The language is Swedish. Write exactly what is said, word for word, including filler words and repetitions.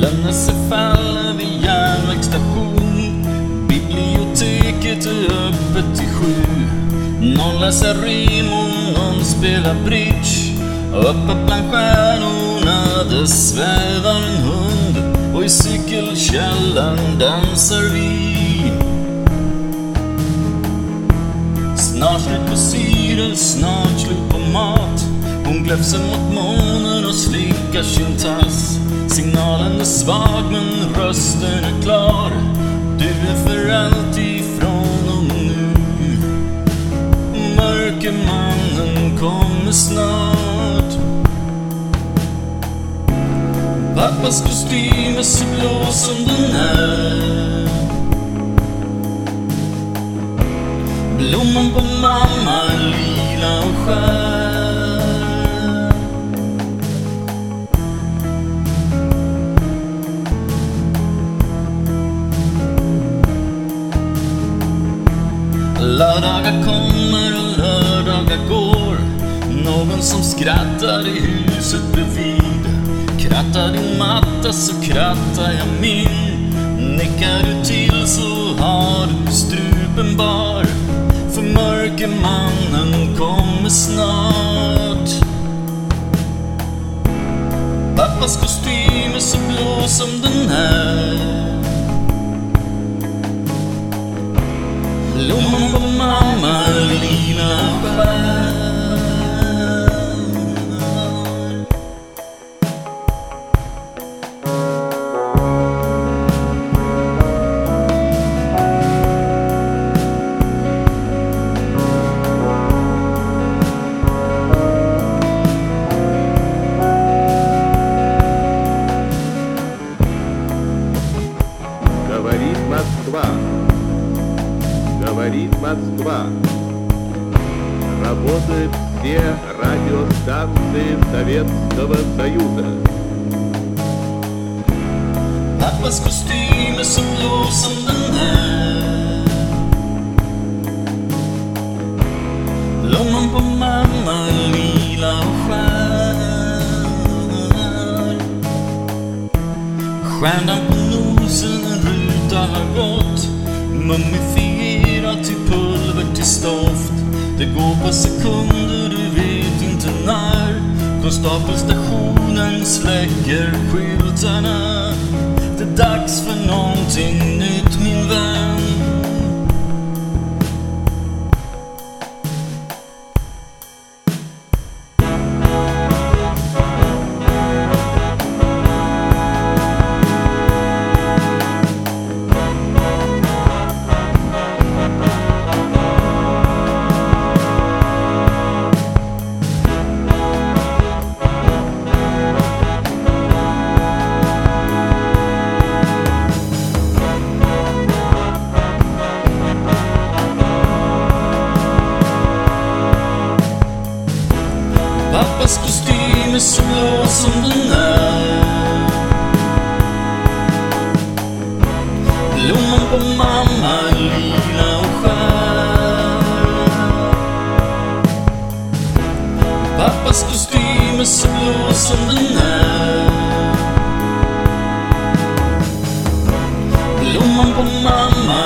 Lönnesefaller vid järnvägsstation. Biblioteket är öppet till sju. Någon läser rim och någon spelar bridge. Uppe bland stjärnorna det svävar en hund. Och i cykelkällan dansar vi. Snart slut på syre, snart slut på mat. Hon gläfser mot månen och slickar sin tass. Signalen är svag men rösten är klar. Du är för alltid ifrån och nu. Mörkermannen kommer snart. Pappas kostym är så blå som den är. Blomman på mamma är lila och skär. Lördagar kommer och lördagar går. Någon som skrattar i huset bredvid. Krattar din matta så krattar jag min. Nickar du till så har du strupen bar. För mörkermannen kommer snart. Pappas kostym är så blå som den är. Blomman på mamma är lila skär. Говорит Москва, говорит Москва. Работают все радиостанции Советского Союза. Pappas kostym är så blå som den är. Blomman på mamma är lila och skär. Stjärnan på nosen, en ruta har gått. Mumifierat till pulver till stoft. Det går på sekunder, du vet inte när. Konstapelstationen släcker skyltarna. Det är dags för någonting nytt min vän. Pappas kostym är så blå som den är. Blomman på mamma är lila och skär. Pappas kostym är så blå som den är. Blomman på mamma